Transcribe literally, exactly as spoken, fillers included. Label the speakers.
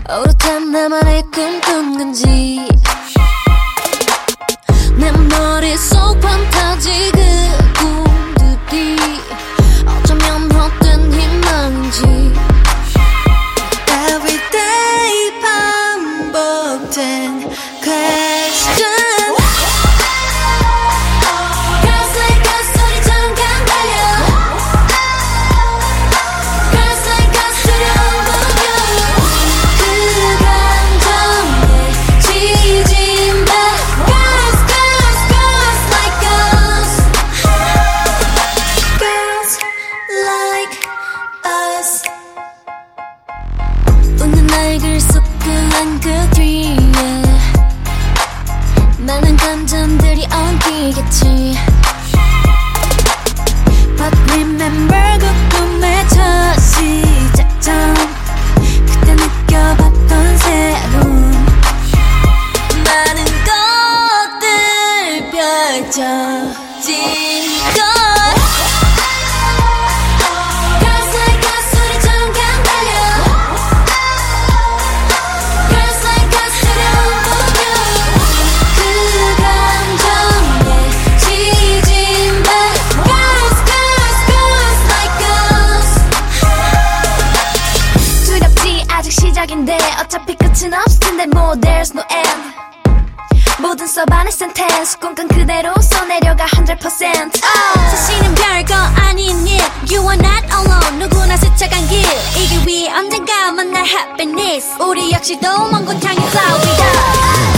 Speaker 1: 오롯한 나만의 꿈꾼 건지 내 머릿속 판타지 그 꿈들이 어쩌면 헛된 희망인지 Everyday 반복된 question Girls like us 우리 잠깐 달려 Girls like us 두려운 무뎌 그 감정에 지진 마 Girls, girls, girls like us Girls like us 웃는 얼굴 속 그한 그 뒤에 많은 감정들이 엉키겠지 But remember 그 꿈의 첫 시작점 그때 느껴봤던 새로운 많은 것들 펼쳐진 것 Girls like us 우리 잠깐 달려 Girls like us 두려운 무뎌 그 감정에 지진 마 Girls, girls, girls like us 두렵지 아직 시작인데 어차피 끝은 없을 텐데 뭐 there's no end 모든 써반의 센텐스 꿈꾼 그대로 써내려가 hundred percent oh. 사실은 별거 아닌 일 You are not alone 누구나 스쳐간 길 이 길 위에 언젠가 만날 happiness 우리 역시도 먼 곳 향해 fly with us